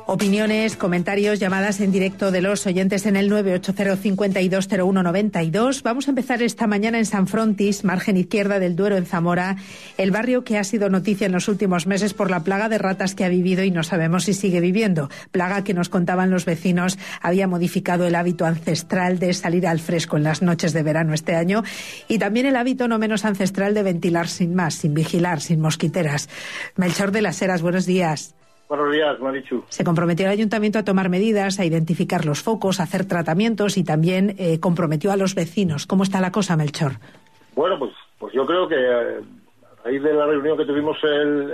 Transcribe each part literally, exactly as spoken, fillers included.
Opiniones, comentarios, llamadas en directo de los oyentes en el nueve ocho cero, cinco dos, cero uno nueve dos. Vamos a empezar esta mañana en San Frontis, margen izquierda del Duero, en Zamora, el barrio que ha sido noticia en los últimos meses por la plaga de ratas que ha vivido y no sabemos si sigue viviendo. Plaga que nos contaban los vecinos había modificado el hábito ancestral de salir al fresco en las noches de verano este año y también el hábito no menos ancestral de ventilar sin más, sin vigilar, sin mosquiteras. Melchor de las Heras, buenos días. Buenos días, Marichu. Se comprometió el ayuntamiento a tomar medidas, a identificar los focos, a hacer tratamientos y también eh, comprometió a los vecinos. ¿Cómo está la cosa, Melchor? Bueno, pues pues yo creo que eh, a raíz de la reunión que tuvimos el,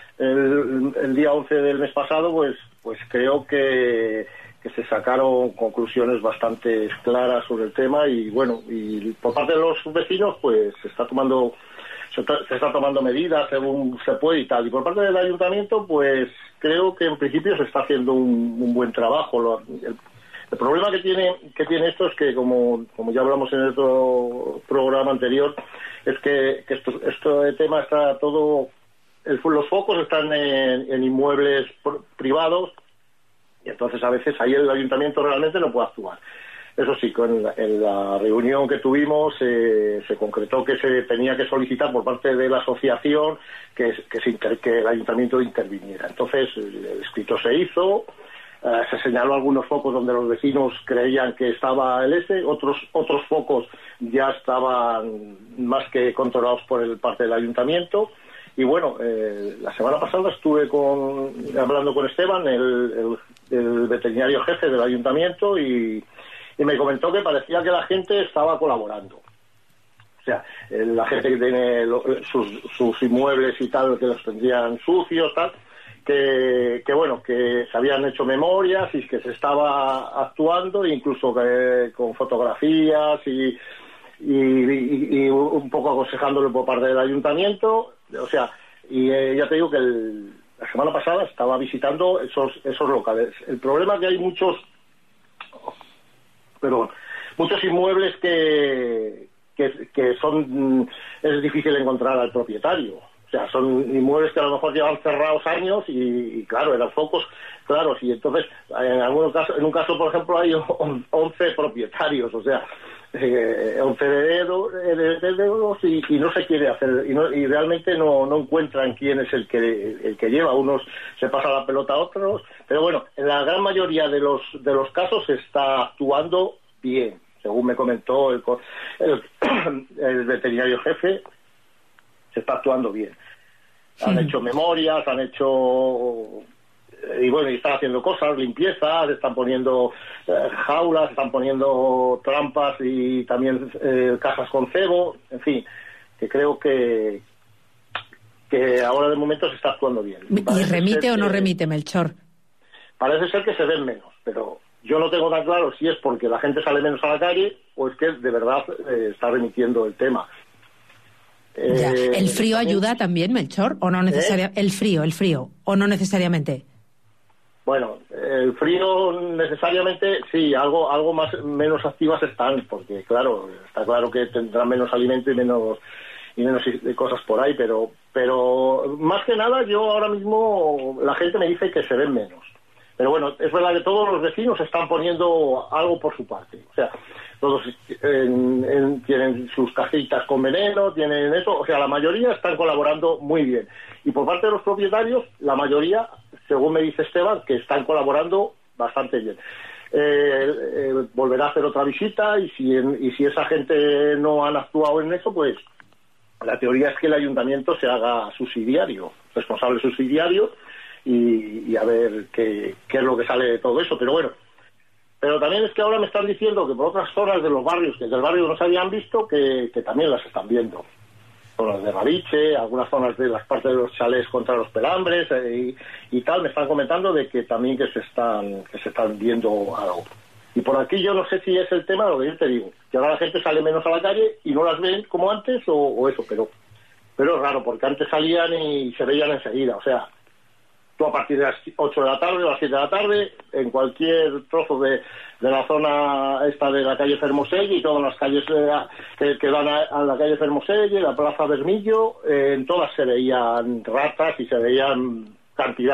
el, el día once del mes pasado, pues pues creo que, que se sacaron conclusiones bastante claras sobre el tema y bueno, y por parte de los vecinos pues se está tomando se está, se está tomando medidas según se puede y tal. Y por parte del ayuntamiento, pues creo que en principio se está haciendo un, un buen trabajo. Lo, el, el problema que tiene que tiene esto es que, como, como ya hablamos en otro programa anterior, es que, que esto, este tema está todo... El, los focos están en, en inmuebles privados y entonces a veces ahí el ayuntamiento realmente no puede actuar. Eso sí, con la, en la reunión que tuvimos eh, se concretó que se tenía que solicitar por parte de la asociación que, que, se inter, que el ayuntamiento interviniera. Entonces el escrito se hizo, eh, se señaló algunos focos donde los vecinos creían que estaba el este, otros otros focos ya estaban más que controlados por el parte del ayuntamiento. Y bueno, eh, la semana pasada estuve con, hablando con Esteban, el, el, el veterinario jefe del ayuntamiento, y Y me comentó que parecía que la gente estaba colaborando. O sea, la gente que tiene sus, sus inmuebles y tal, que los tendrían sucios, tal, que, que bueno, que se habían hecho memorias y que se estaba actuando, incluso que, con fotografías y, y, y, y un poco aconsejándolo por parte del ayuntamiento. O sea, y eh, ya te digo que el, la semana pasada estaba visitando esos, esos locales. El problema es que hay muchos... pero muchos inmuebles que, que que son es difícil encontrar al propietario. O sea, son inmuebles que a lo mejor llevan cerrados años y, y claro, eran focos claros, y entonces en algunos casos, en un caso por ejemplo hay once propietarios, o sea, eh, once herederos y, y no se quiere hacer, y, no, y realmente no, no encuentran quién es el que el que lleva. Unos se pasa la pelota a otros, pero bueno, en la gran mayoría de los de los casos se está actuando bien, según me comentó el, el, el veterinario jefe, se está actuando bien. Han sí. hecho memorias, han hecho... y bueno, y están haciendo cosas, limpiezas, están poniendo eh, jaulas, están poniendo trampas y también eh, cajas con cebo, en fin, que creo que que ahora de momento se está actuando bien. ¿Y remite o no que, remite, Melchor? Parece ser que se ven menos, pero yo no tengo tan claro si es porque la gente sale menos a la calle o es que de verdad eh, está remitiendo el tema. Ya. Eh, ¿El frío también, ayuda también, Melchor? ¿O no necesariamente? ¿Eh? El frío, el frío, ¿o no necesariamente? Bueno, el frío necesariamente sí, algo algo más menos activas están, porque claro, está claro que tendrán menos alimento y menos y menos cosas por ahí, pero pero más que nada yo ahora mismo la gente me dice que se ven menos. Pero bueno, es verdad que todos los vecinos están poniendo algo por su parte. O sea, todos en, en, tienen sus cajitas con veneno, tienen eso. O sea, la mayoría están colaborando muy bien. Y por parte de los propietarios, la mayoría, según me dice Esteban, que están colaborando bastante bien. Eh, eh, volverá a hacer otra visita y si, en, y si esa gente no han actuado en eso, pues la teoría es que el ayuntamiento se haga subsidiario, responsable subsidiario, y, y a ver qué, qué es lo que sale de todo eso. Pero bueno, pero también es que ahora me están diciendo que por otras zonas de los barrios que del barrio no se habían visto, que, que también las están viendo. Zonas de Raviche, algunas zonas de las partes de los chalés contra los pelambres eh, y, y tal, me están comentando de que también que se están que se están viendo algo. Y por aquí yo no sé si es el tema de lo que yo te digo, que ahora la gente sale menos a la calle y no las ven como antes o, o eso, pero pero es raro, porque antes salían y se veían enseguida. O sea, tú a partir de las ocho de la tarde o las siete de la tarde, en cualquier trozo de, de la zona esta de la calle Fermoselle y todas las calles eh, que, que dan a, a la calle Fermoselle, la plaza Bermillo, eh, en todas se veían ratas y se veían cantidad.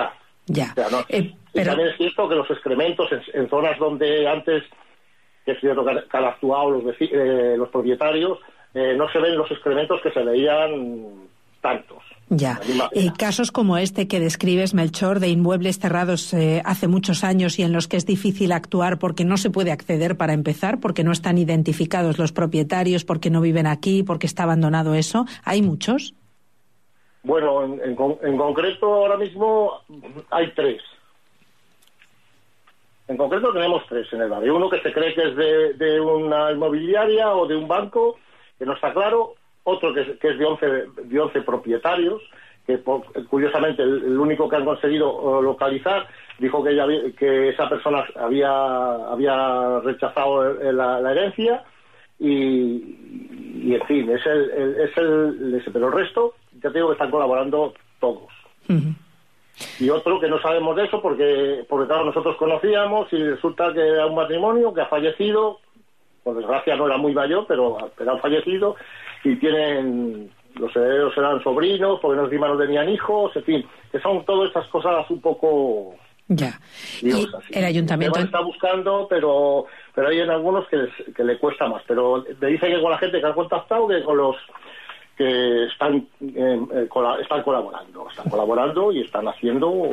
Ya. O sea, no, eh, pero... Y también es cierto que los excrementos en, en zonas donde antes, que es cierto que, que han actuado los, eh, los propietarios, eh, no se ven los excrementos que se veían tantos. Ya. Eh, casos como este que describes, Melchor, de inmuebles cerrados eh, hace muchos años y en los que es difícil actuar porque no se puede acceder para empezar, porque no están identificados los propietarios, porque no viven aquí, porque está abandonado eso, ¿hay muchos? Bueno, en, en, en concreto ahora mismo hay tres. En concreto tenemos tres en el barrio. Uno que se cree que es de, de una inmobiliaria o de un banco, que no está claro. Otro que es, que es de once de once propietarios, que por, curiosamente el, el único que han conseguido uh, localizar dijo que, ella, que esa persona había había rechazado el, la, la herencia y, y en fin, es el, el, es el ese, pero el resto, ya te digo que están colaborando todos. Uh-huh. Y otro que no sabemos de eso porque, porque claro, nosotros conocíamos y resulta que era un matrimonio que ha fallecido, por desgracia no era muy mayor, pero, pero han fallecido. Y tienen, los herederos eran sobrinos, porque encima no tenían hijos, en fin, que son todas estas cosas un poco... Ya. Diosas, y el ayuntamiento... está buscando, pero pero hay en algunos que, les, que le cuesta más. Pero me dice que con la gente que ha contactado, que con los que están, eh, están colaborando, están colaborando y están haciendo...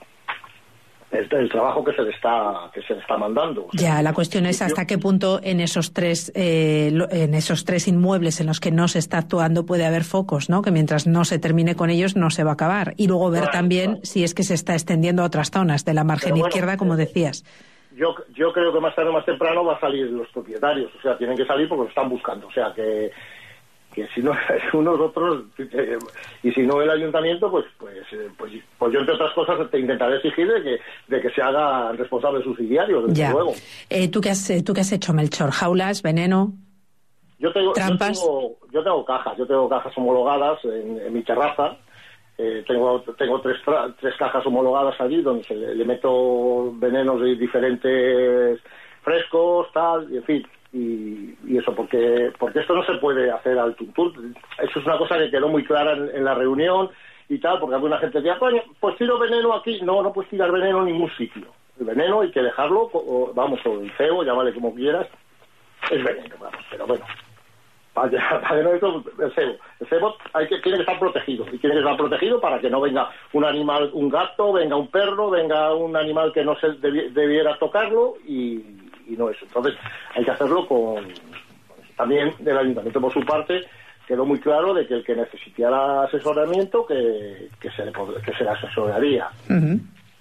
El, el trabajo que se le está que se le está mandando. O sea, ya, la cuestión es hasta qué punto en esos tres eh, en esos tres inmuebles en los que no se está actuando puede haber focos, ¿no? Que mientras no se termine con ellos no se va a acabar. Y luego ver claro, también claro. si es que se está extendiendo a otras zonas de la margen bueno, izquierda, como decías. Yo yo creo que más tarde o más temprano va a salir los propietarios, o sea, tienen que salir porque lo están buscando, o sea, que que si no unos otros eh, y si no el ayuntamiento pues pues, eh, pues pues yo entre otras cosas te intentaré exigir de que de que se hagan responsables subsidiarios desde ya. luego. Eh, ¿tú qué has tú qué has hecho, Melchor? ¿Jaulas, veneno? Yo tengo trampas. Yo tengo, yo tengo cajas, yo tengo cajas homologadas en, en mi terraza. Eh, tengo tengo tres tres cajas homologadas allí donde se le, le meto venenos de diferentes frescos, tal, y en fin. Y, y eso, porque porque esto no se puede hacer al tuntún. Eso es una cosa que quedó muy clara en, en la reunión y tal, porque alguna gente decía, coño, pues tiro veneno aquí. No, no puedes tirar veneno en ningún sitio. El veneno hay que dejarlo, o, vamos, o el cebo, llámale como quieras, es veneno, vamos, pero bueno. Para, para no eso, el cebo. El cebo hay que, tiene que estar protegido, y tiene que estar protegido para que no venga un animal, un gato, venga un perro, venga un animal que no se debi, debiera tocarlo y... y no eso. Entonces hay que hacerlo con... También del ayuntamiento por su parte quedó muy claro de que el que necesitara asesoramiento que, que, se, le, que se le asesoraría. Uh-huh.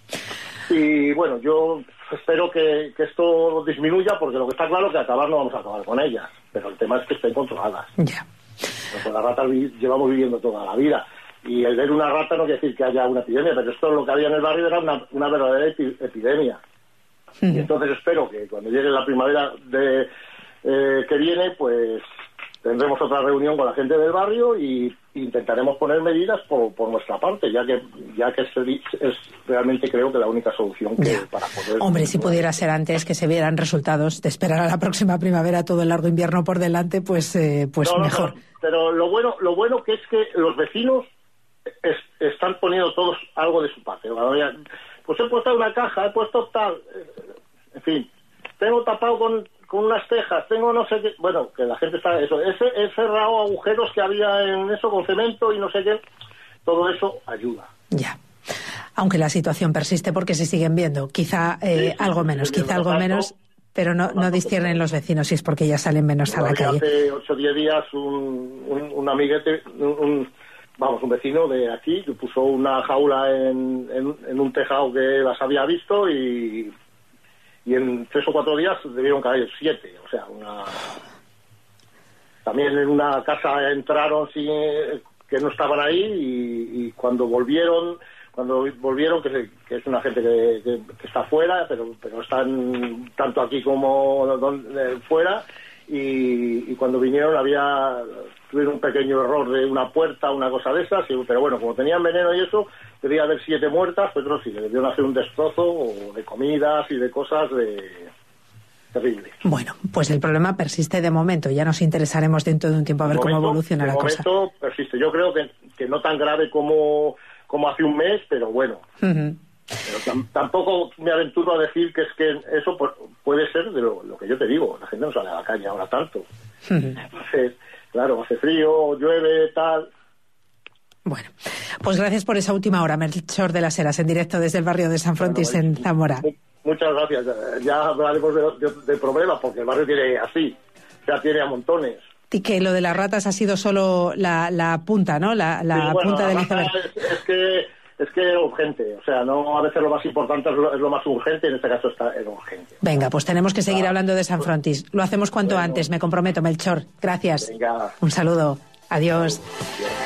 Y bueno, yo espero que, que esto disminuya porque lo que está claro es que acabar no vamos a acabar con ellas, pero el tema es que estén controladas. Ya. Yeah. Pues las ratas vi, llevamos viviendo toda la vida y el ver una rata no quiere decir que haya una epidemia, pero esto lo que había en el barrio era una, una verdadera epi, epidemia. Y entonces espero que cuando llegue la primavera de, eh, que viene, pues tendremos otra reunión con la gente del barrio y intentaremos poner medidas por, por nuestra parte, ya que ya que es, es realmente creo que la única solución que ya. para poder... Hombre, si pudiera ser antes que se vieran resultados de esperar a la próxima primavera, todo el largo invierno por delante, pues eh, pues no, no, mejor. Pero, pero lo bueno lo bueno que es que los vecinos es, están poniendo todos algo de su parte. Pues he puesto una caja, he puesto tal, en fin, tengo tapado con, con unas tejas, tengo no sé qué, bueno, que la gente está, eso, he, he cerrado agujeros que había en eso con cemento y no sé qué, todo eso ayuda. Ya, aunque la situación persiste porque se siguen viendo, quizá eh, sí, algo menos, sí, quizá algo tanto, menos, pero no, no disciernen los vecinos si es porque ya salen menos a la calle. Hace ocho o diez días un, un, un amiguete, un, un vamos, un vecino de aquí que puso una jaula en, en, en un tejado que las había visto y, y en tres o cuatro días debieron caer siete, o sea, una... También en una casa entraron sin, que no estaban ahí y, y cuando volvieron, cuando volvieron, que, se, que es una gente que, que, que está fuera, pero, pero están tanto aquí como donde, fuera, y, y cuando vinieron había... tuvieron un pequeño error de una puerta, una cosa de esas, pero bueno, como tenían veneno y eso, debía haber siete muertas, pero sí, le debieron hacer un destrozo de comidas y de cosas de... terrible. Bueno, pues el problema persiste de momento, ya nos interesaremos dentro de un tiempo a ver momento, cómo evoluciona la cosa. De momento persiste, yo creo que, que no tan grave como, como hace un mes, pero bueno. Uh-huh. Pero tam- tampoco me aventuro a decir que es que eso pues, puede ser de lo, lo que yo te digo. La gente no sale a la calle ahora tanto. Entonces, claro, hace frío, llueve, tal... Bueno, pues gracias por esa última hora, Melchor de las Heras, en directo desde el barrio de San Frontis, bueno, en Zamora. Muchas gracias. Ya hablaremos de, de, de problemas, porque el barrio tiene así, ya tiene a montones. Y que lo de las ratas ha sido solo la, la punta, ¿no? La, la sí, bueno, punta del iceberg. Es, es que es que urgente, o sea, no a veces lo más importante es lo, es lo más urgente, en este caso está en urgente. Venga, pues tenemos que seguir hablando de San Frontis. Lo hacemos cuanto bueno. antes, me comprometo, Melchor. Gracias. Venga. Un saludo. Adiós. Adiós.